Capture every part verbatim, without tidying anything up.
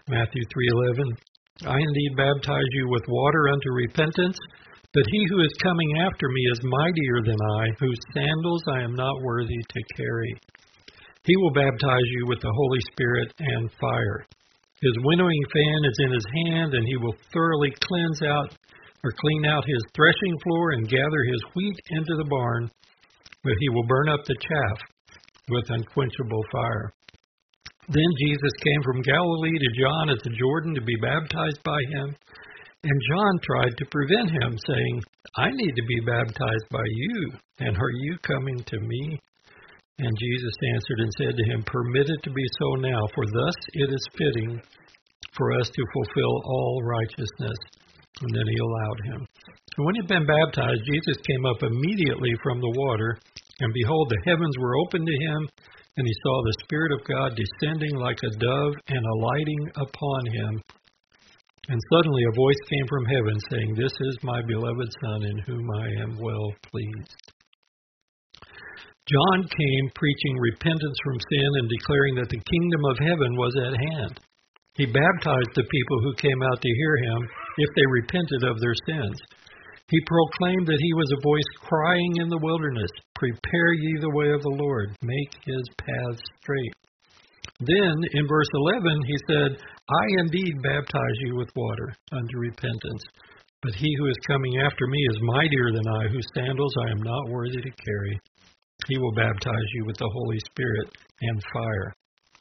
Matthew three eleven, I indeed baptize you with water unto repentance, but he who is coming after me is mightier than I, whose sandals I am not worthy to carry. He will baptize you with the Holy Spirit and fire. His winnowing fan is in his hand, and he will thoroughly cleanse out or clean out his threshing floor and gather his wheat into the barn, but he will burn up the chaff with unquenchable fire. Then Jesus came from Galilee to John at the Jordan to be baptized by him, and John tried to prevent him, saying, I need to be baptized by you, and are you coming to me? And Jesus answered and said to him, Permit it to be so now, for thus it is fitting for us to fulfill all righteousness. And then he allowed him. And when he had been baptized, Jesus came up immediately from the water, and behold, the heavens were opened to him, and he saw the Spirit of God descending like a dove and alighting upon him. And suddenly a voice came from heaven, saying, This is my beloved Son, in whom I am well pleased. John came preaching repentance from sin and declaring that the kingdom of heaven was at hand. He baptized the people who came out to hear him if they repented of their sins. He proclaimed that he was a voice crying in the wilderness, Prepare ye the way of the Lord, make his paths straight. Then, in verse eleven, he said, I indeed baptize you with water unto repentance, but he who is coming after me is mightier than I, whose sandals I am not worthy to carry. He will baptize you with the Holy Spirit and fire.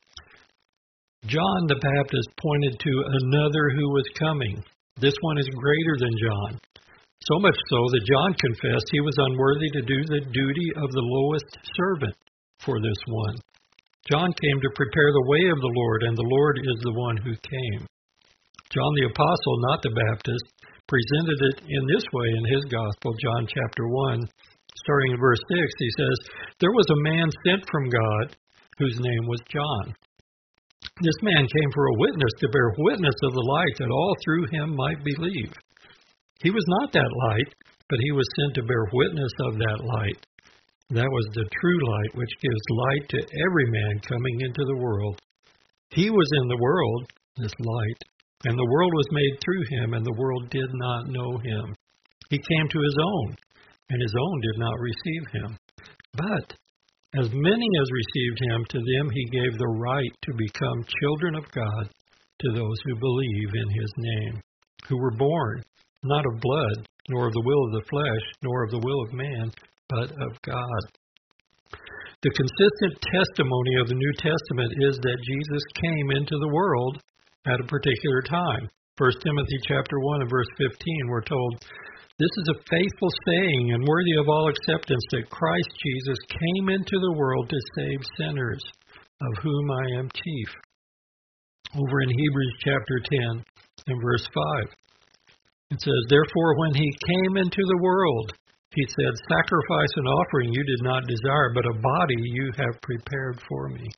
John the Baptist pointed to another who was coming. This one is greater than John. So much so that John confessed he was unworthy to do the duty of the lowest servant for this one. John came to prepare the way of the Lord, and the Lord is the one who came. John the Apostle, not the Baptist, presented it in this way in his Gospel, John chapter one. Starting in verse six, he says, There was a man sent from God whose name was John. This man came for a witness to bear witness of the light, that all through him might believe. He was not that light, but he was sent to bear witness of that light. That was the true light, which gives light to every man coming into the world. He was in the world, this light, and the world was made through him, and the world did not know him. He came to his own, and his own did not receive him. But as many as received him, to them he gave the right to become children of God, to those who believe in his name, who were born not of blood, nor of the will of the flesh, nor of the will of man, but of God. The consistent testimony of the New Testament is that Jesus came into the world at a particular time. First Timothy chapter one and verse fifteen, we're told, This is a faithful saying and worthy of all acceptance, that Christ Jesus came into the world to save sinners, of whom I am chief. Over in Hebrews chapter ten and verse five, it says, Therefore when he came into the world, he said, Sacrifice and offering you did not desire, but a body you have prepared for me.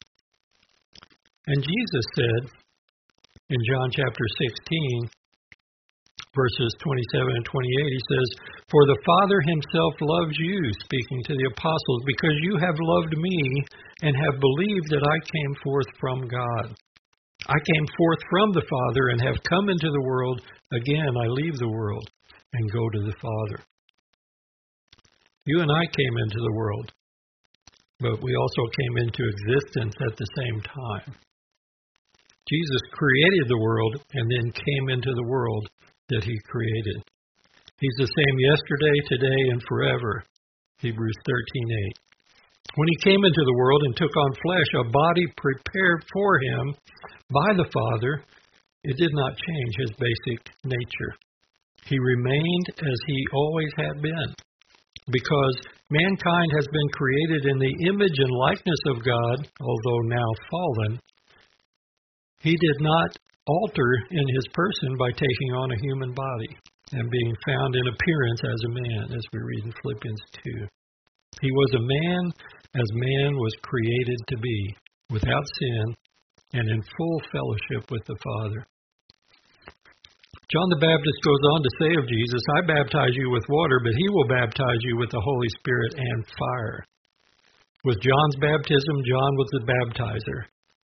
And Jesus said in John chapter sixteen, verses twenty-seven and twenty-eight, he says, For the Father himself loves you, speaking to the apostles, because you have loved me and have believed that I came forth from God. I came forth from the Father and have come into the world. Again, I leave the world and go to the Father. You and I came into the world, but we also came into existence at the same time. Jesus created the world and then came into the world that he created. He's the same yesterday, today, and forever. Hebrews thirteen eight. When he came into the world and took on flesh, a body prepared for him by the Father, it did not change his basic nature. He remained as he always had been. Because mankind has been created in the image and likeness of God, although now fallen, he did not alter in his person by taking on a human body and being found in appearance as a man, as we read in Philippians two. He was a man as man was created to be, without sin and in full fellowship with the Father. John the Baptist goes on to say of Jesus, I baptize you with water, but he will baptize you with the Holy Spirit and fire. With John's baptism, John was the baptizer.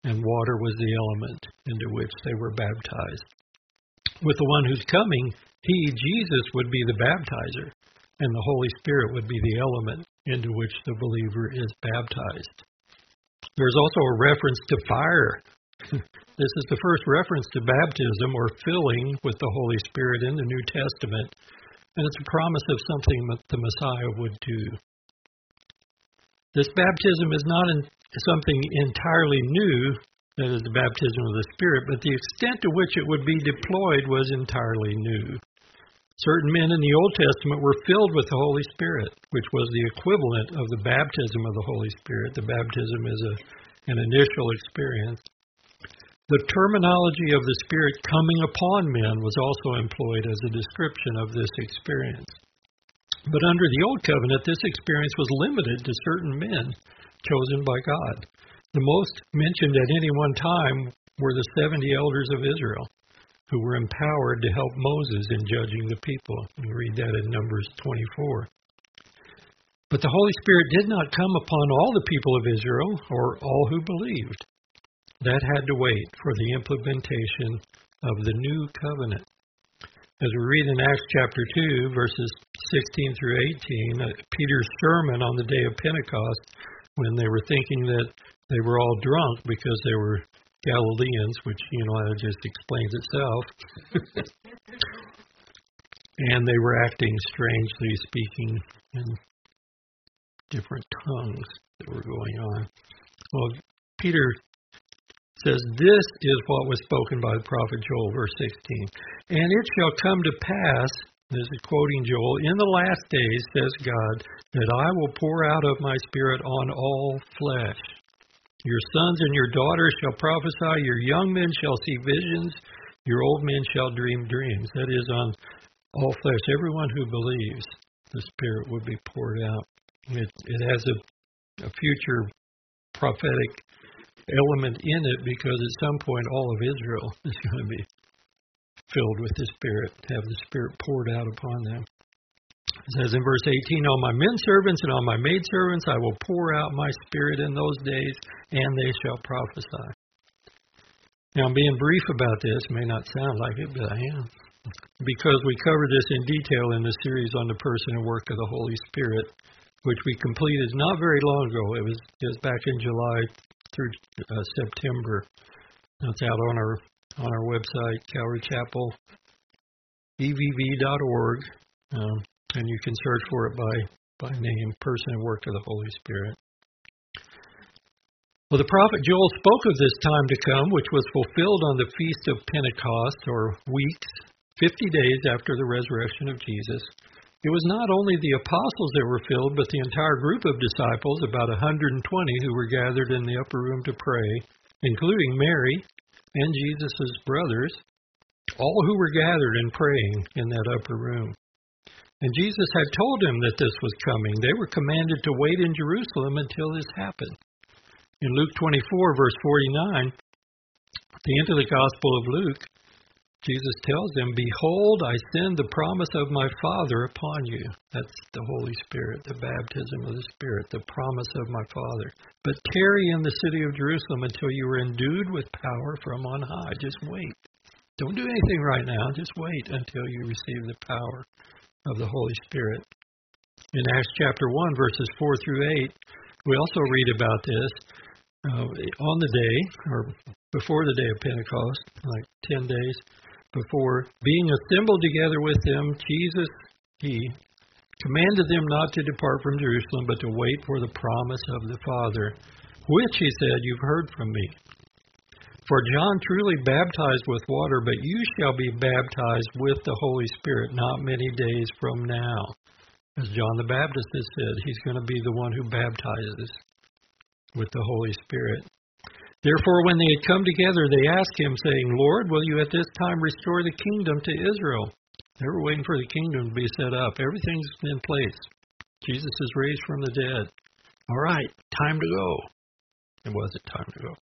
and water was the element into which they were baptized. With the one who's coming, he, Jesus, would be the baptizer, and the Holy Spirit would be the element into which the believer is baptized. There's also a reference to fire. This is the first reference to baptism or filling with the Holy Spirit in the New Testament, and it's a promise of something that the Messiah would do. This baptism is not in something entirely new, that is the baptism of the Spirit, but the extent to which it would be deployed was entirely new. Certain men in the Old Testament were filled with the Holy Spirit, which was the equivalent of the baptism of the Holy Spirit. The baptism is a, an initial experience. The terminology of the Spirit coming upon men was also employed as a description of this experience. But under the Old Covenant, this experience was limited to certain men chosen by God. The most mentioned at any one time were the seventy elders of Israel, who were empowered to help Moses in judging the people. You read that in Numbers twenty-four. But the Holy Spirit did not come upon all the people of Israel or all who believed. That had to wait for the implementation of the new covenant. As we read in Acts chapter two, verses sixteen through eighteen, uh, Peter's sermon on the day of Pentecost, when they were thinking that they were all drunk because they were Galileans, which, you know, that just explains itself. And they were acting strangely, speaking in different tongues that were going on. Well, Peter says, this is what was spoken by the prophet Joel, verse sixteen. And it shall come to pass, this is quoting Joel, in the last days, says God, that I will pour out of my Spirit on all flesh. Your sons and your daughters shall prophesy, your young men shall see visions, your old men shall dream dreams. That is, on all flesh. Everyone who believes, the Spirit would be poured out. It, it has a, a future prophetic element in it, because at some point all of Israel is going to be filled with the Spirit, have the Spirit poured out upon them. It says in verse eighteen, on my men servants and on my maidservants I will pour out my Spirit in those days, and they shall prophesy. Now, I'm being brief about this. May not sound like it, but I am. Because we covered this in detail in the series on the person and work of the Holy Spirit, which we completed not very long ago. It was, it was back in July through uh, September. That's out on our on our website, Calvary Chapel E V V dot org. Um, And you can search for it by, by name, person and work of the Holy Spirit. Well, the prophet Joel spoke of this time to come, which was fulfilled on the Feast of Pentecost, or weeks, fifty days after the resurrection of Jesus. It was not only the apostles that were filled, but the entire group of disciples, about one hundred twenty who were gathered in the upper room to pray, including Mary and Jesus' brothers, all who were gathered and praying in that upper room. And Jesus had told them that this was coming. They were commanded to wait in Jerusalem until this happened. In Luke twenty-four, verse forty-nine, at the end of the Gospel of Luke, Jesus tells them, behold, I send the promise of my Father upon you. That's the Holy Spirit, the baptism of the Spirit, the promise of my Father. But tarry in the city of Jerusalem until you are endued with power from on high. Just wait. Don't do anything right now. Just wait until you receive the power of the Holy Spirit. In Acts chapter one, verses four through eight, we also read about this. Uh, on the day, or before the day of Pentecost, like ten days before, being assembled together with them, Jesus, he commanded them not to depart from Jerusalem, but to wait for the promise of the Father, which, he said, you've heard from me. For John truly baptized with water, but you shall be baptized with the Holy Spirit not many days from now. As John the Baptist has said, he's going to be the one who baptizes with the Holy Spirit. Therefore, when they had come together, they asked him, saying, Lord, will you at this time restore the kingdom to Israel? They were waiting for the kingdom to be set up. Everything's in place. Jesus is raised from the dead. All right, time to go. It wasn't time to go.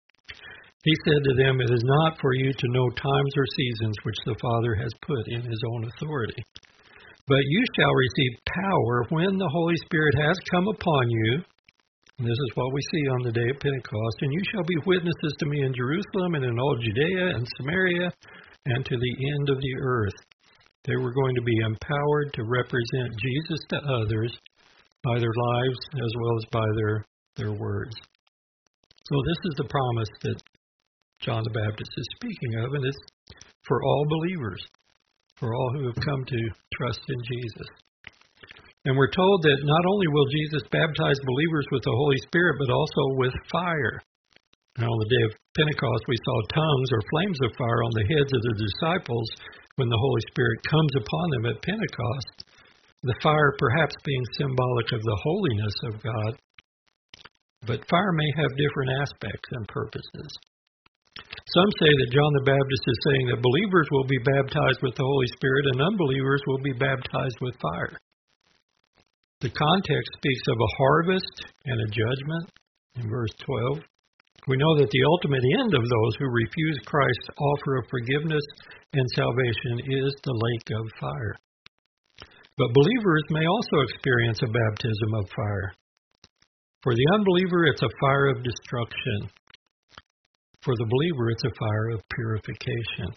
He said to them, it is not for you to know times or seasons which the Father has put in his own authority. But you shall receive power when the Holy Spirit has come upon you, And this is what we see on the day of Pentecost. And you shall be witnesses to me in Jerusalem and in all Judea and Samaria and to the end of the earth. They were going to be empowered to represent Jesus to others by their lives as well as by their, their words. So this is the promise that John the Baptist is speaking of, and it's for all believers, for all who have come to trust in Jesus. And we're told that not only will Jesus baptize believers with the Holy Spirit, but also with fire. Now, on the day of Pentecost, we saw tongues or flames of fire on the heads of the disciples when the Holy Spirit comes upon them at Pentecost. The fire perhaps being symbolic of the holiness of God. But fire may have different aspects and purposes. Some say that John the Baptist is saying that believers will be baptized with the Holy Spirit and unbelievers will be baptized with fire. The context speaks of a harvest and a judgment in verse twelve. We know that the ultimate end of those who refuse Christ's offer of forgiveness and salvation is the lake of fire. But believers may also experience a baptism of fire. For the unbeliever, it's a fire of destruction. For the believer, it's a fire of purification.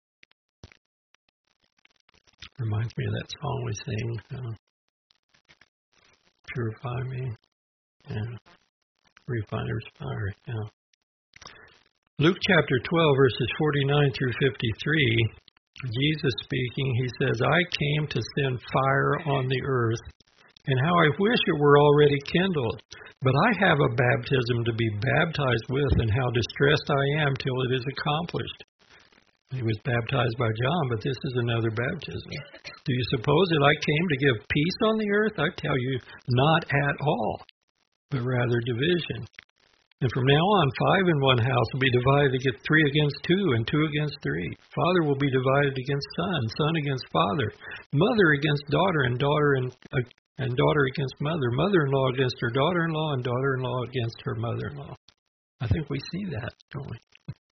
Reminds me of that song we sing, uh, Purify Me. Yeah. Refiner's fire. Yeah. Luke chapter twelve, verses forty-nine through fifty-three, Jesus speaking, he says, I came to send fire on the earth, and how I wish it were already kindled. But I have a baptism to be baptized with, and how distressed I am till it is accomplished. He was baptized by John, but this is another baptism. Do you suppose that I came to give peace on the earth? I tell you, not at all, but rather division. And from now on, five in one house will be divided against three against two, and two against three. Father will be divided against son, son against father, mother against daughter, and daughter and uh, and daughter against mother, mother-in-law against her daughter-in-law, and daughter-in-law against her mother-in-law. I think we see that, don't we?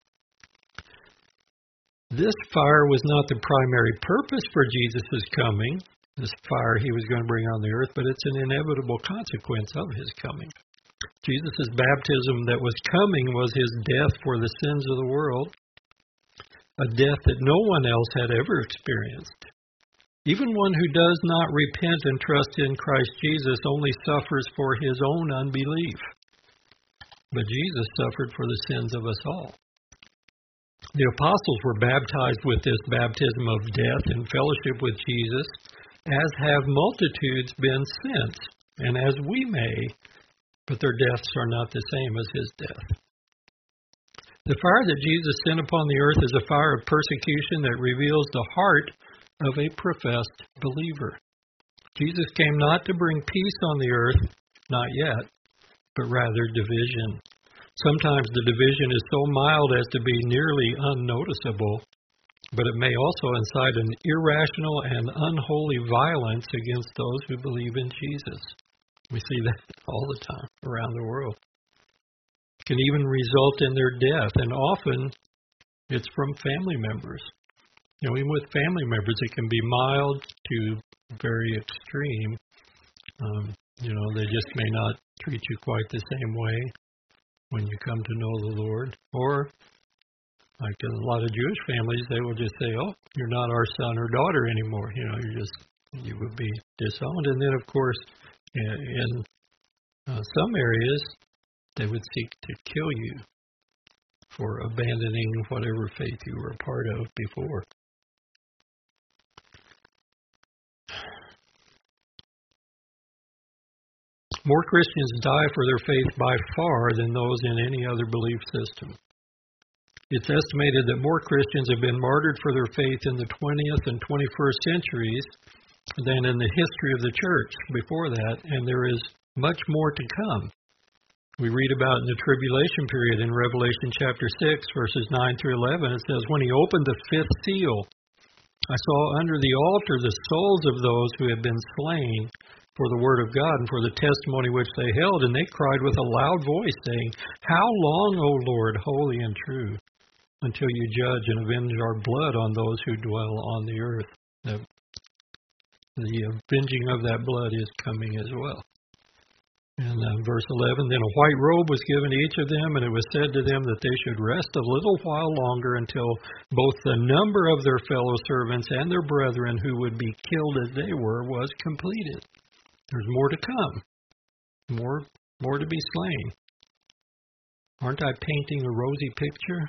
This fire was not the primary purpose for Jesus' coming, this fire he was going to bring on the earth, but it's an inevitable consequence of his coming. Jesus' baptism that was coming was his death for the sins of the world, a death that no one else had ever experienced. Even one who does not repent and trust in Christ Jesus only suffers for his own unbelief. But Jesus suffered for the sins of us all. The apostles were baptized with this baptism of death in fellowship with Jesus, as have multitudes been since, and as we may, but their deaths are not the same as his death. The fire that Jesus sent upon the earth is a fire of persecution that reveals the heart of a professed believer. Jesus came not to bring peace on the earth, not yet, but rather division. Sometimes the division is so mild as to be nearly unnoticeable, but it may also incite an irrational and unholy violence against those who believe in Jesus. We see that all the time around the world. It can even result in their death, and often it's from family members. You know, even with family members, it can be mild to very extreme. Um, you know, they just may not treat you quite the same way when you come to know the Lord. Or, like in a lot of Jewish families, they will just say, oh, you're not our son or daughter anymore. You know, you're just, you would be disowned. And then, of course, in, in uh, some areas, they would seek to kill you for abandoning whatever faith you were a part of before. More Christians die for their faith by far than those in any other belief system. It's estimated that more Christians have been martyred for their faith in the twentieth and twenty-first centuries than in the history of the church before that, and there is much more to come. We read about in the tribulation period in Revelation chapter six, verses nine through eleven, it says, when he opened the fifth seal, I saw under the altar the souls of those who had been slain for the word of God and for the testimony which they held, and they cried with a loud voice, saying, how long, O Lord, holy and true, until you judge and avenge our blood on those who dwell on the earth? The, the avenging of that blood is coming as well. And uh, verse eleven, then a white robe was given to each of them, and it was said to them that they should rest a little while longer until both the number of their fellow servants and their brethren who would be killed as they were was completed. There's more to come. More, more to be slain. Aren't I painting a rosy picture?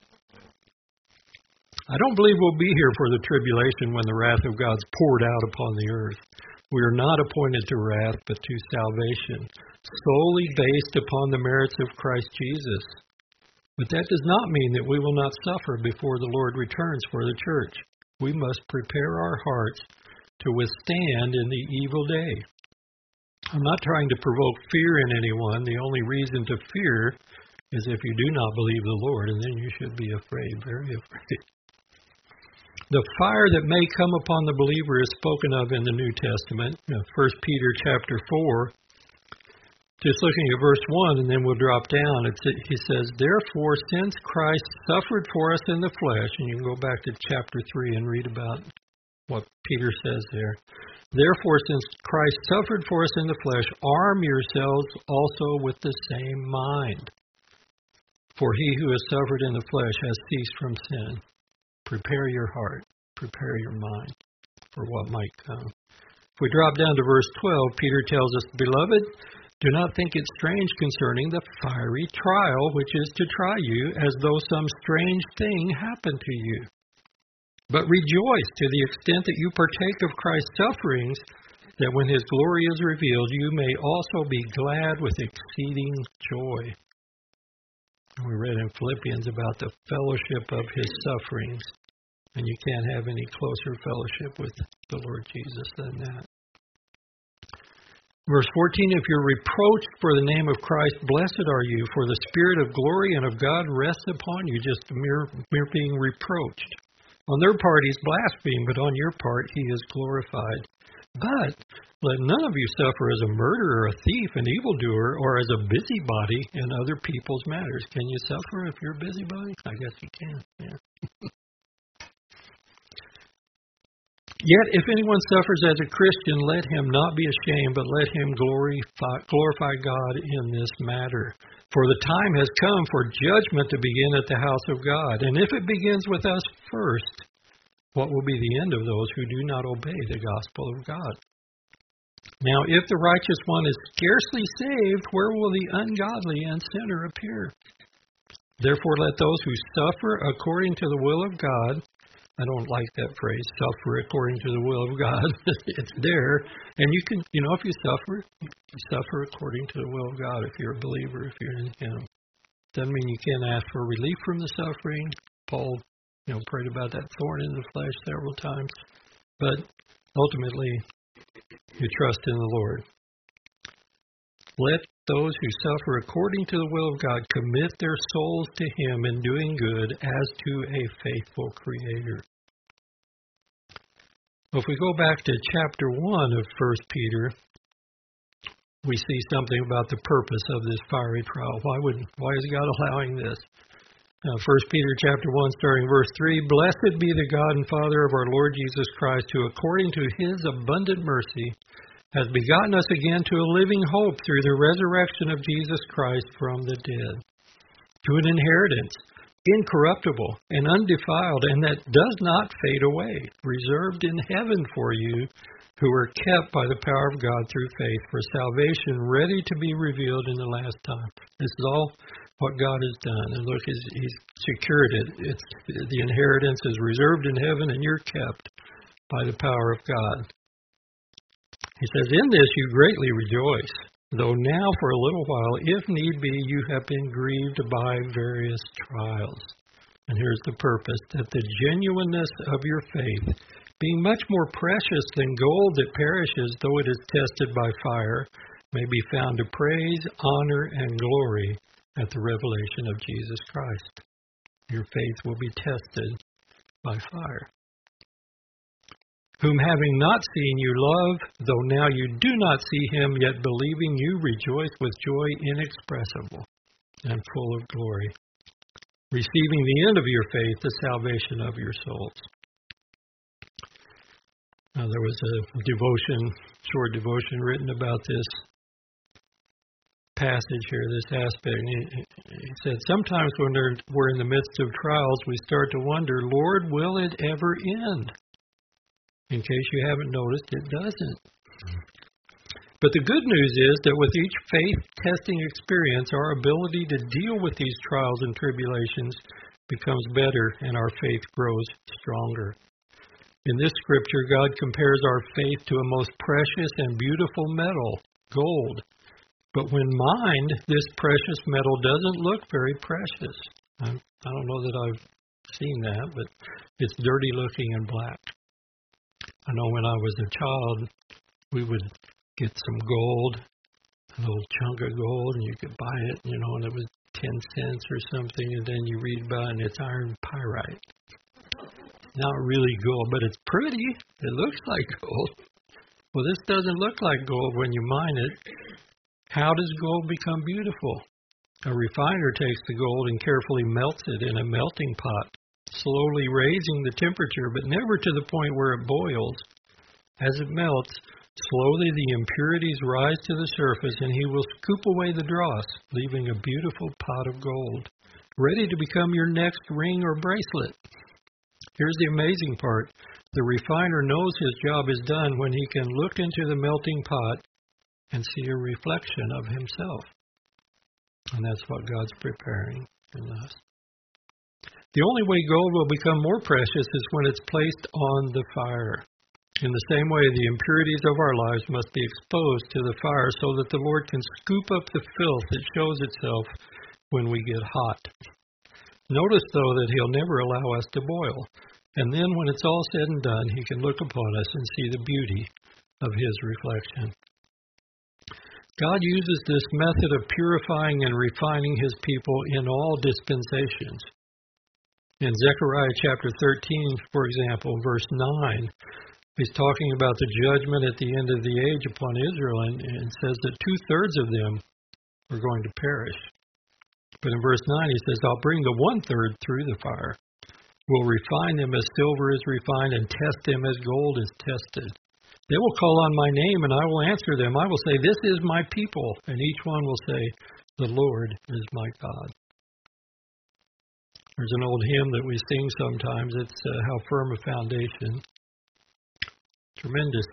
I don't believe we'll be here for the tribulation when the wrath of God's poured out upon the earth. We are not appointed to wrath, but to salvation, solely based upon the merits of Christ Jesus. But that does not mean that we will not suffer before the Lord returns for the church. We must prepare our hearts to withstand in the evil day. I'm not trying to provoke fear in anyone. The only reason to fear is if you do not believe the Lord, and then you should be afraid, very afraid. The fire that may come upon the believer is spoken of in the New Testament, First Peter chapter four. Just looking at verse one, and then we'll drop down. It's, he says, therefore, since Christ suffered for us in the flesh, and you can go back to chapter three and read about what Peter says there. Therefore, since Christ suffered for us in the flesh, arm yourselves also with the same mind. For he who has suffered in the flesh has ceased from sin. Prepare your heart, prepare your mind for what might come. If we drop down to verse twelve, Peter tells us, beloved, do not think it strange concerning the fiery trial which is to try you, as though some strange thing happened to you. But rejoice to the extent that you partake of Christ's sufferings, that when his glory is revealed, you may also be glad with exceeding joy. We read in Philippians about the fellowship of his sufferings, and you can't have any closer fellowship with the Lord Jesus than that. Verse fourteen, if you're reproached for the name of Christ, blessed are you, for the Spirit of glory and of God rests upon you, just mere, mere being reproached. On their part he's blasphemed, but on your part he is glorified. But let none of you suffer as a murderer, a thief, an evildoer, or as a busybody in other people's matters. Can you suffer if you're a busybody? I guess you can, yeah. Yet if anyone suffers as a Christian, let him not be ashamed, but let him glorify, glorify God in this matter. For the time has come for judgment to begin at the house of God. And if it begins with us first, what will be the end of those who do not obey the gospel of God? Now, if the righteous one is scarcely saved, where will the ungodly and sinner appear? Therefore, let those who suffer according to the will of God, I don't like that phrase, suffer according to the will of God. It's there. And you can, you know, if you suffer, you suffer according to the will of God if you're a believer, if you're in Him. Doesn't mean you can't ask for relief from the suffering. Paul, you know, prayed about that thorn in the flesh several times. But ultimately, you trust in the Lord. Let those who suffer according to the will of God commit their souls to Him in doing good as to a faithful Creator. If we go back to chapter one of First Peter, we see something about the purpose of this fiery trial. Why would why is God allowing this? Now, First Peter chapter one, starting verse three, Blessed be the God and Father of our Lord Jesus Christ, who according to His abundant mercy has begotten us again to a living hope through the resurrection of Jesus Christ from the dead, to an inheritance incorruptible and undefiled, and that does not fade away, reserved in heaven for you, who are kept by the power of God through faith for salvation, ready to be revealed in the last time. This is all what God has done. And look, He's, he's secured it. It's, the inheritance is reserved in heaven, and you're kept by the power of God. He says, in this you greatly rejoice, though now for a little while, if need be, you have been grieved by various trials. And here's the purpose, that the genuineness of your faith, being much more precious than gold that perishes, though it is tested by fire, may be found to praise, honor, and glory at the revelation of Jesus Christ. Your faith will be tested by fire. Whom having not seen you love, though now you do not see Him, yet believing you rejoice with joy inexpressible and full of glory, receiving the end of your faith, the salvation of your souls. Now, there was a devotion, short devotion written about this passage here, this aspect. He, he said, sometimes when we're in the midst of trials, we start to wonder, Lord, will it ever end? In case you haven't noticed, it doesn't. But the good news is that with each faith-testing experience, our ability to deal with these trials and tribulations becomes better and our faith grows stronger. In this scripture, God compares our faith to a most precious and beautiful metal, gold. But when mined, this precious metal doesn't look very precious. I, I don't know that I've seen that, but it's dirty looking and black. I know when I was a child, we would get some gold, a little chunk of gold, and you could buy it, you know, and it was ten cents or something, and then you read about it, and it's iron pyrite. Not really gold, but it's pretty. It looks like gold. Well, this doesn't look like gold when you mine it. How does gold become beautiful? A refiner takes the gold and carefully melts it in a melting pot, slowly raising the temperature, but never to the point where it boils. As it melts, slowly the impurities rise to the surface, and he will scoop away the dross, leaving a beautiful pot of gold, ready to become your next ring or bracelet. Here's the amazing part. The refiner knows his job is done when he can look into the melting pot and see a reflection of himself. And that's what God's preparing in us. The only way gold will become more precious is when it's placed on the fire. In the same way, the impurities of our lives must be exposed to the fire so that the Lord can scoop up the filth that shows itself when we get hot. Notice, though, that he'll never allow us to boil. And then when it's all said and done, he can look upon us and see the beauty of his reflection. God uses this method of purifying and refining his people in all dispensations. In Zechariah chapter thirteen, for example, verse nine, he's talking about the judgment at the end of the age upon Israel, and, and says that two-thirds of them are going to perish. But in verse nine, he says, I'll bring the one-third through the fire. Will refine them as silver is refined and test them as gold is tested. They will call on my name, and I will answer them. I will say, this is my people, and each one will say, the Lord is my God. There's an old hymn that we sing sometimes. It's uh, How Firm a Foundation. Tremendous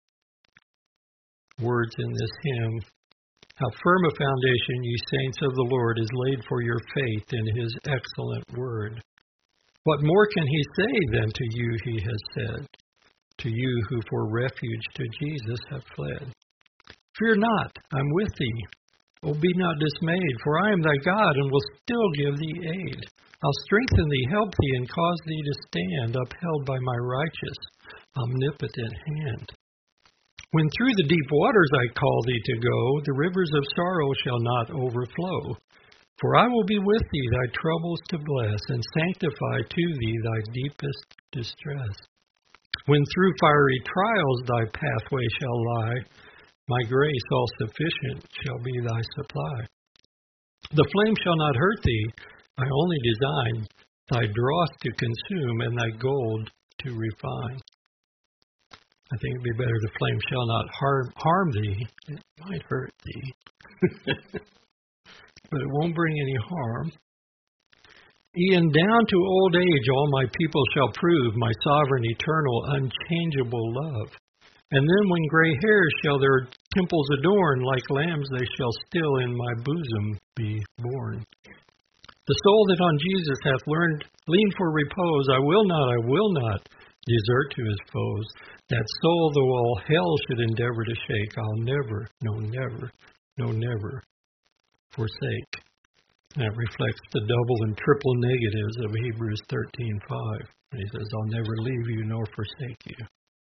words in this hymn. How firm a foundation, ye saints of the Lord, is laid for your faith in his excellent word. What more can he say than to you he has said, to you who for refuge to Jesus have fled? Fear not, I'm with thee. Oh, be not dismayed, for I am thy God, and will still give thee aid. I'll strengthen thee, help thee, and cause thee to stand, upheld by my righteous, omnipotent hand. When through the deep waters I call thee to go, the rivers of sorrow shall not overflow. For I will be with thee, thy troubles to bless, and sanctify to thee thy deepest distress. When through fiery trials thy pathway shall lie, my grace all sufficient shall be thy supply. The flame shall not hurt thee, I only design thy dross to consume and thy gold to refine. I think it'd be better the flame shall not harm, harm thee. It might hurt thee, but it won't bring any harm. E'en down to old age all my people shall prove my sovereign, eternal, unchangeable love. And then when gray hairs shall their temples adorn, like lambs they shall still in my bosom be born. The soul that on Jesus hath learned, lean for repose, I will not, I will not desert to his foes. That soul, though all hell should endeavor to shake, I'll never, no never, no never forsake. That reflects the double and triple negatives of Hebrews thirteen five. He says, I'll never leave you nor forsake you.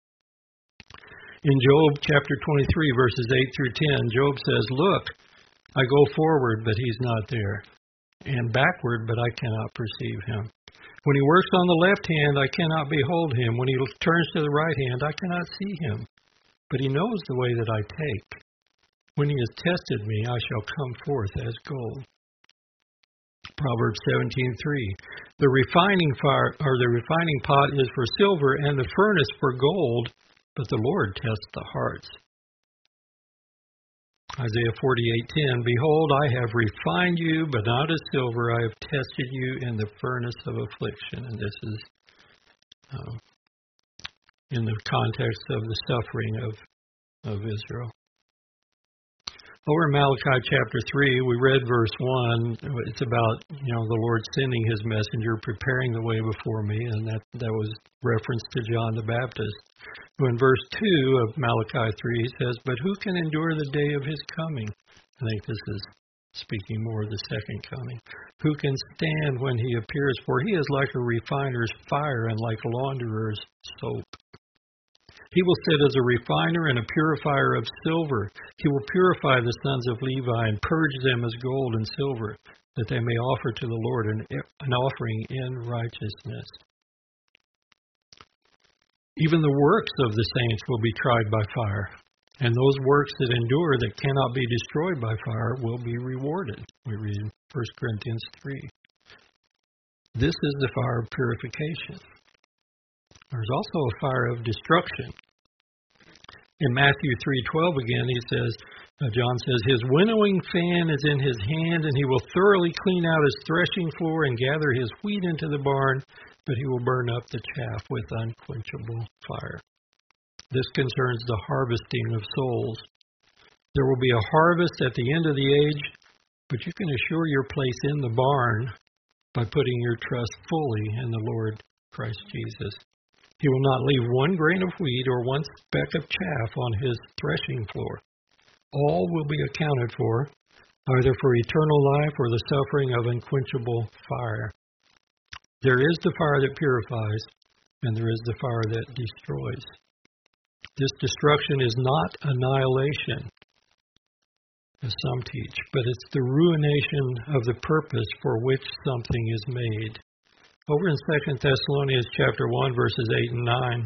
In Job chapter twenty-three, verses eight through ten, Job says, look, I go forward, but he's not there, and backward, but I cannot perceive him. When he works on the left hand, I cannot behold him. When he turns to the right hand, I cannot see him. But he knows the way that I take. When he has tested me, I shall come forth as gold. Proverbs seventeen three. The refining fire, or the refining pot is for silver, and the furnace for gold, but the Lord tests the hearts. Isaiah forty-eight ten, behold, I have refined you, but not as silver. I have tested you in the furnace of affliction. And this is uh, in the context of the suffering of, of Israel. Over in Malachi chapter three, we read verse one. It's about, you know, the Lord sending His messenger, preparing the way before me, and that, that was reference to John the Baptist. In verse two of Malachi three, he says, but who can endure the day of His coming? I think this is speaking more of the second coming. Who can stand when He appears? For He is like a refiner's fire and like a launderer's soap. He will sit as a refiner and a purifier of silver. He will purify the sons of Levi and purge them as gold and silver, that they may offer to the Lord an, an offering in righteousness. Even the works of the saints will be tried by fire, and those works that endure that cannot be destroyed by fire will be rewarded. We read in First Corinthians three. This is the fire of purification. There's also a fire of destruction. In Matthew three twelve again, he says, uh, John says, his winnowing fan is in his hand, and he will thoroughly clean out his threshing floor and gather his wheat into the barn, but he will burn up the chaff with unquenchable fire. This concerns the harvesting of souls. There will be a harvest at the end of the age, but you can assure your place in the barn by putting your trust fully in the Lord Christ Jesus. He will not leave one grain of wheat or one speck of chaff on his threshing floor. All will be accounted for, either for eternal life or the suffering of unquenchable fire. There is the fire that purifies, and there is the fire that destroys. This destruction is not annihilation, as some teach, but it's the ruination of the purpose for which something is made. Over in Second Thessalonians chapter one, verses eight and nine,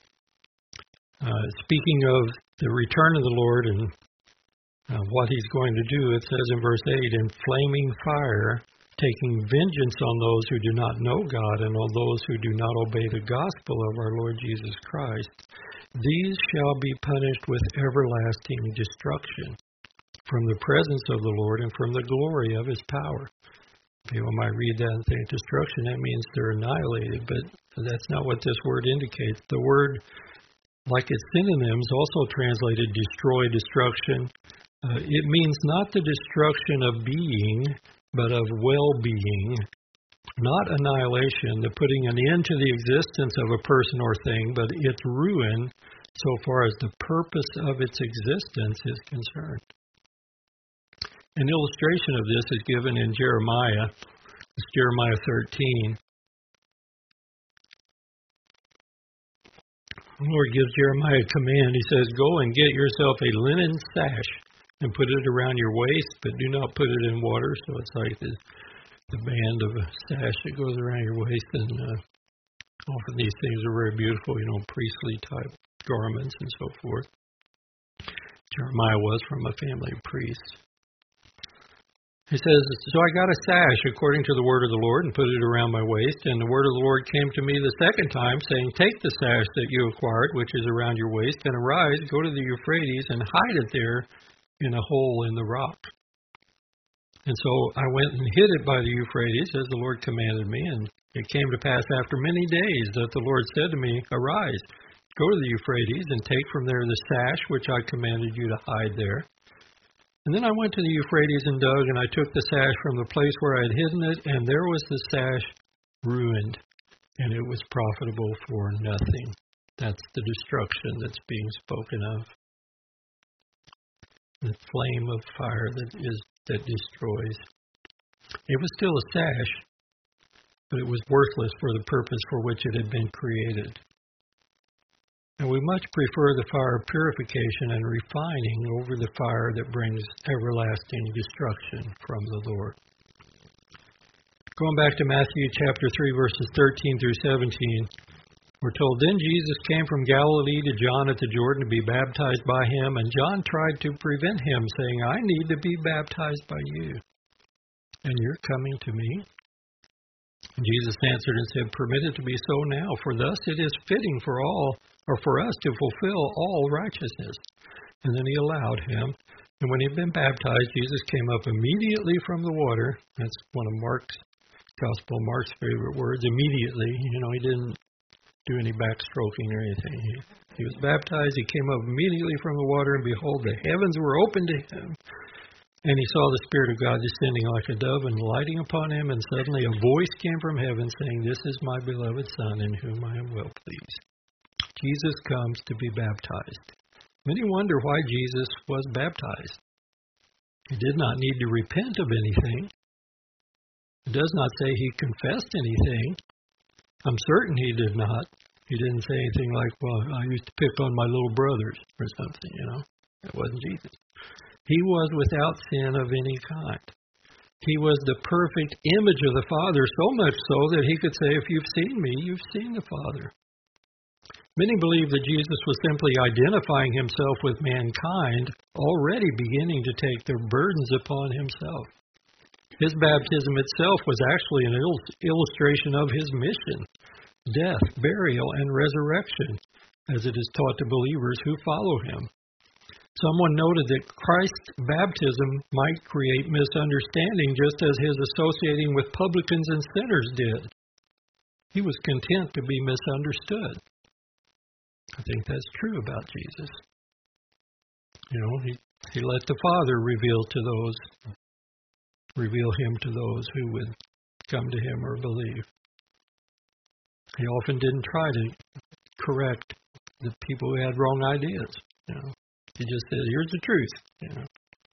uh, speaking of the return of the Lord and uh, what He's going to do, it says in verse eight, in flaming fire, taking vengeance on those who do not know God and on those who do not obey the gospel of our Lord Jesus Christ, these shall be punished with everlasting destruction from the presence of the Lord and from the glory of His power. People might read that and think destruction, that means they're annihilated, but that's not what this word indicates. The word, like its synonyms, also translated destroy, destruction. Uh, it means not the destruction of being, but of well-being, not annihilation, the putting an end to the existence of a person or thing, but its ruin so far as the purpose of its existence is concerned. An illustration of this is given in Jeremiah. It's Jeremiah thirteen. The Lord gives Jeremiah a command. He says, go and get yourself a linen sash and put it around your waist, but do not put it in water. So it's like the, the band of a sash that goes around your waist. And uh, often these things are very beautiful, you know, priestly type garments and so forth. Jeremiah was from a family of priests. He says, so I got a sash according to the word of the Lord and put it around my waist. And the word of the Lord came to me the second time, saying, take the sash that you acquired, which is around your waist, and arise, go to the Euphrates, and hide it there in a hole in the rock. And so I went and hid it by the Euphrates, as the Lord commanded me. And it came to pass after many days that the Lord said to me, arise, go to the Euphrates, and take from there the sash which I commanded you to hide there. And then I went to the Euphrates and dug, and I took the sash from the place where I had hidden it, and there was the sash ruined, and it was profitable for nothing. That's the destruction that's being spoken of. The flame of fire that is that destroys. It was still a sash, but it was worthless for the purpose for which it had been created. And we much prefer the fire of purification and refining over the fire that brings everlasting destruction from the Lord. Going back to Matthew chapter three, verses thirteen through seventeen, we're told, then Jesus came from Galilee to John at the Jordan to be baptized by him, and John tried to prevent him, saying, I need to be baptized by you, and you're coming to me? And Jesus answered and said, permit it to be so now, for thus it is fitting for all, or for us to fulfill all righteousness. And then he allowed him And when he'd been baptized, Jesus came up immediately from the water. That's one of Mark's Gospel, Mark's favorite words, immediately. You know, he didn't do any backstroking or anything. He, he was baptized, he came up immediately from the water, and behold, the heavens were opened to him. And he saw the Spirit of God descending like a dove and lighting upon him, and suddenly a voice came from heaven saying, "This is my beloved Son, in whom I am well pleased." Jesus comes to be baptized. Many wonder why Jesus was baptized. He did not need to repent of anything. It does not say he confessed anything. I'm certain he did not. He didn't say anything like, "Well, I used to pick on my little brothers," or something, you know. That wasn't Jesus. He was without sin of any kind. He was the perfect image of the Father, so much so that he could say, "If you've seen me, you've seen the Father." Many believe that Jesus was simply identifying himself with mankind, already beginning to take their burdens upon himself. His baptism itself was actually an illustration of his mission, death, burial, and resurrection, as it is taught to believers who follow him. Someone noted that Christ's baptism might create misunderstanding, just as his associating with publicans and sinners did. He was content to be misunderstood. I think that's true about Jesus. You know, he, he let the Father reveal to those, reveal him to those who would come to him or believe. He often didn't try to correct the people who had wrong ideas. You know, he just said, "Here's the truth." You know.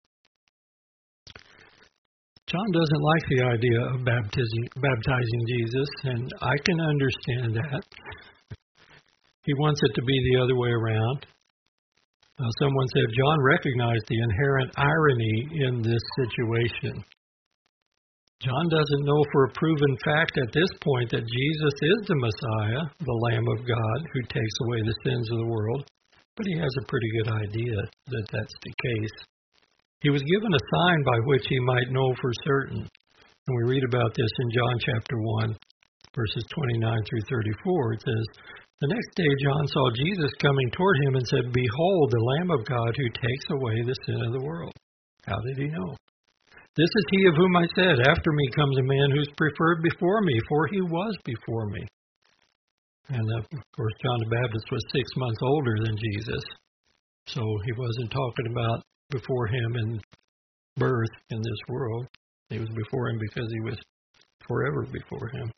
John doesn't like the idea of baptizing, baptizing Jesus, and I can understand that. He wants it to be the other way around. Uh, someone said John recognized the inherent irony in this situation. John doesn't know for a proven fact at this point that Jesus is the Messiah, the Lamb of God, who takes away the sins of the world, but he has a pretty good idea that that's the case. He was given a sign by which he might know for certain. And we read about this in John chapter one, verses twenty-nine through thirty-four. It says, "The next day John saw Jesus coming toward him and said, 'Behold, the Lamb of God who takes away the sin of the world.'" How did he know? "This is he of whom I said, 'After me comes a man who's preferred before me, for he was before me.'" And uh, of course, John the Baptist was six months older than Jesus, so he wasn't talking about before him in birth in this world. He was before him because he was forever before him.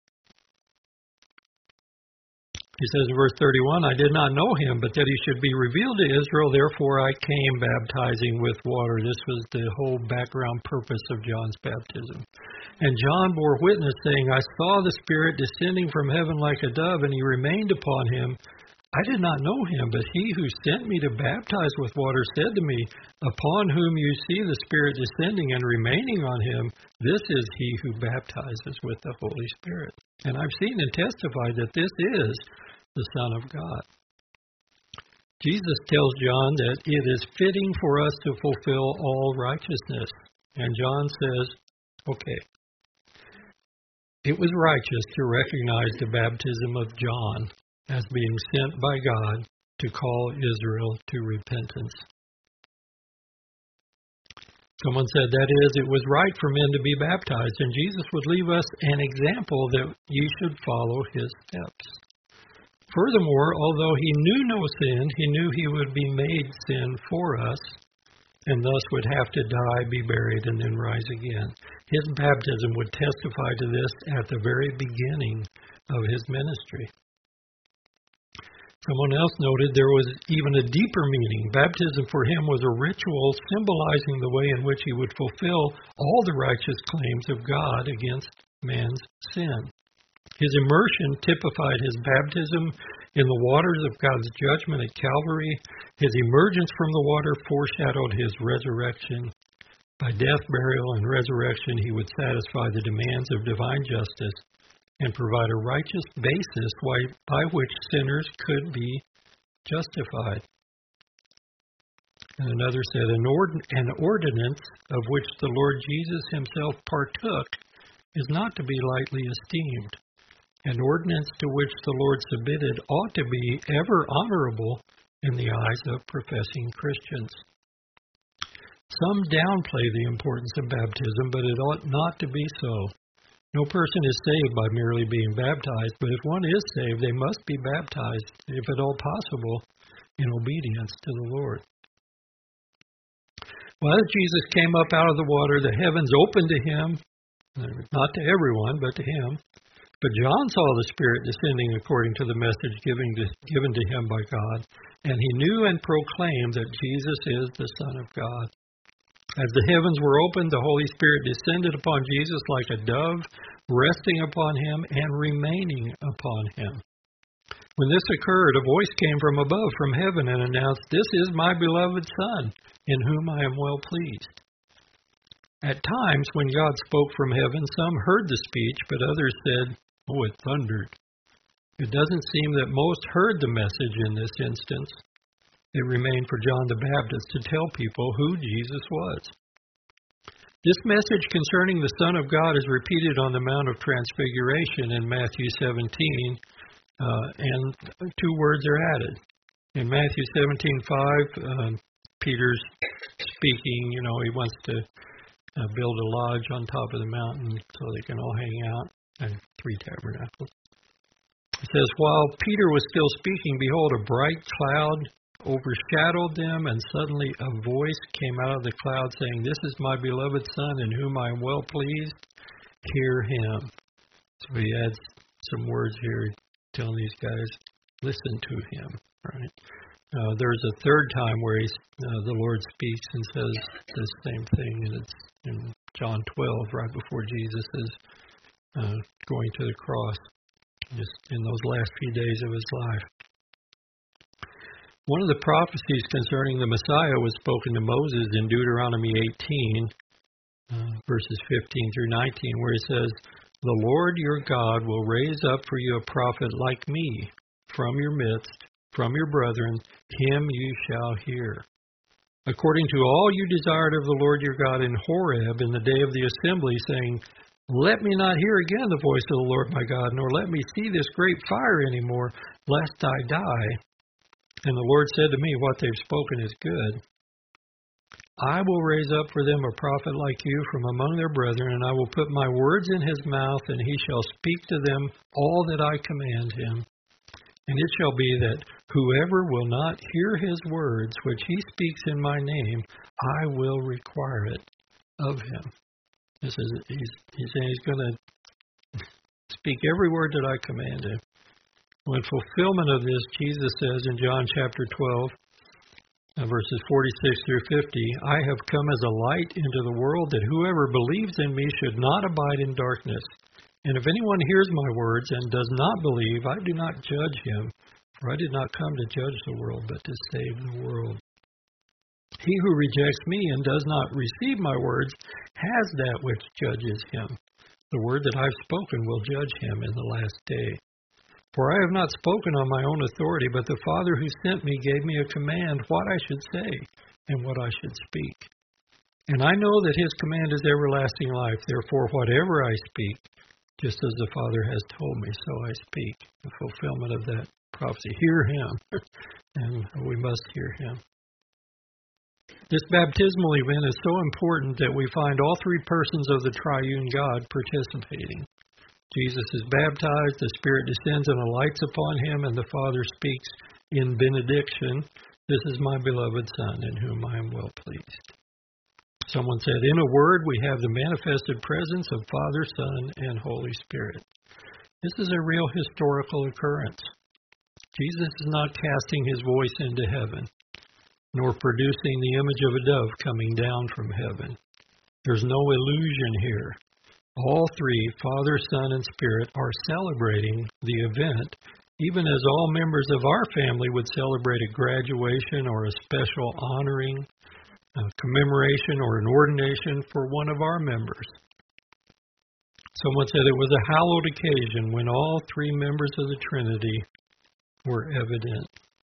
He says in verse thirty-one, "I did not know him, but that he should be revealed to Israel, therefore I came baptizing with water." This was the whole background purpose of John's baptism. "And John bore witness, saying, 'I saw the Spirit descending from heaven like a dove, and he remained upon him. I did not know him, but he who sent me to baptize with water said to me, Upon whom you see the Spirit descending and remaining on him, this is he who baptizes with the Holy Spirit. And I've seen and testified that this is the Son of God.'" Jesus tells John that it is fitting for us to fulfill all righteousness. And John says, okay, it was righteous to recognize the baptism of John as being sent by God to call Israel to repentance. Someone said, that is, it was right for men to be baptized, and Jesus would leave us an example that ye should follow his steps. Furthermore, although he knew no sin, he knew he would be made sin for us, and thus would have to die, be buried, and then rise again. His baptism would testify to this at the very beginning of his ministry. Someone else noted there was even a deeper meaning. Baptism for him was a ritual symbolizing the way in which he would fulfill all the righteous claims of God against man's sin. His immersion typified his baptism in the waters of God's judgment at Calvary. His emergence from the water foreshadowed his resurrection. By death, burial, and resurrection, he would satisfy the demands of divine justice and provide a righteous basis by which sinners could be justified. And another said, an, ord- an ordinance of which the Lord Jesus himself partook is not to be lightly esteemed. An ordinance to which the Lord submitted ought to be ever honorable in the eyes of professing Christians. Some downplay the importance of baptism, but it ought not to be so. No person is saved by merely being baptized, but if one is saved, they must be baptized, if at all possible, in obedience to the Lord. Well, as Jesus came up out of the water, the heavens opened to him, not to everyone, but to him. But John saw the Spirit descending according to the message given to, given to him by God, and he knew and proclaimed that Jesus is the Son of God. As the heavens were opened, the Holy Spirit descended upon Jesus like a dove, resting upon him and remaining upon him. When this occurred, a voice came from above, from heaven, and announced, "This is my beloved Son, in whom I am well pleased." At times, when God spoke from heaven, some heard the speech, but others said, "Oh, it thundered." It doesn't seem that most heard the message in this instance. It remained for John the Baptist to tell people who Jesus was. This message concerning the Son of God is repeated on the Mount of Transfiguration in Matthew seventeen, uh, and two words are added. In Matthew seventeen five, um, Peter's speaking, you know, he wants to uh, build a lodge on top of the mountain so they can all hang out, and three tabernacles. It says, while Peter was still speaking, behold, a bright cloud overshadowed them, and suddenly a voice came out of the cloud saying, "This is my beloved Son, in whom I am well pleased. Hear him." So he adds some words here, telling these guys, listen to him. Right? Uh, there's a third time where he's, uh, the Lord speaks and says the same thing, and it's in John twelve, right before Jesus is uh, going to the cross, just in those last few days of his life. One of the prophecies concerning the Messiah was spoken to Moses in Deuteronomy eighteen, uh, verses fifteen through nineteen, where it says, "The Lord your God will raise up for you a prophet like me from your midst, from your brethren, him you shall hear. According to all you desired of the Lord your God in Horeb in the day of the assembly, saying, let me not hear again the voice of the Lord my God, nor let me see this great fire any more, lest I die. And the Lord said to me, what they've spoken is good. I will raise up for them a prophet like you from among their brethren, and I will put my words in his mouth, and he shall speak to them all that I command him. And it shall be that whoever will not hear his words, which he speaks in my name, I will require it of him." This is he's, he's saying he's going to speak every word that I command him. Well, in fulfillment of this, Jesus says in John chapter twelve, verses forty-six through fifty, I have come as a light into the world, that whoever believes in me should not abide in darkness. And if anyone hears my words and does not believe, I do not judge him, for I did not come to judge the world, but to save the world. He who rejects me and does not receive my words has that which judges him. The word that I've spoken will judge him in the last day. For I have not spoken on my own authority, but the Father who sent me gave me a command what I should say and what I should speak. And I know that his command is everlasting life. Therefore, whatever I speak, just as the Father has told me, so I speak. The fulfillment of that prophecy. Hear him, and we must hear him. This baptismal event is so important that we find all three persons of the triune God participating. Jesus is baptized, the Spirit descends and alights upon him, and the Father speaks in benediction, this is my beloved Son, in whom I am well pleased. Someone said, in a word, we have the manifested presence of Father, Son, and Holy Spirit. This is a real historical occurrence. Jesus is not casting his voice into heaven, nor producing the image of a dove coming down from heaven. There's no illusion here. All three, Father, Son, and Spirit, are celebrating the event, even as all members of our family would celebrate a graduation or a special honoring, a commemoration, or an ordination for one of our members. Someone said it was a hallowed occasion when all three members of the Trinity were evident.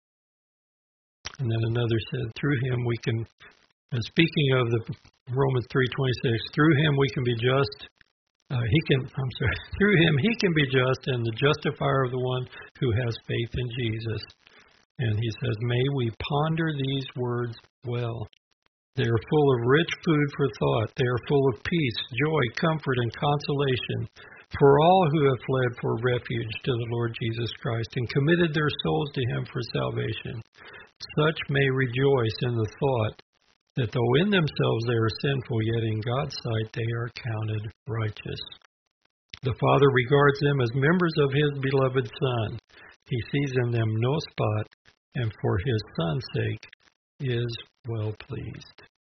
And then another said, through him we can, and speaking of the Romans three twenty-six, through him we can be just, uh, he can, I'm sorry, through him he can be just and the justifier of the one who has faith in Jesus. And he says, may we ponder these words well. They are full of rich food for thought. They are full of peace, joy, comfort, and consolation for all who have fled for refuge to the Lord Jesus Christ and committed their souls to Him for salvation. Such may rejoice in the thought that though in themselves they are sinful, yet in God's sight they are counted righteous. The Father regards them as members of His beloved Son. He sees in them no spot, and for His Son's sake is well pleased.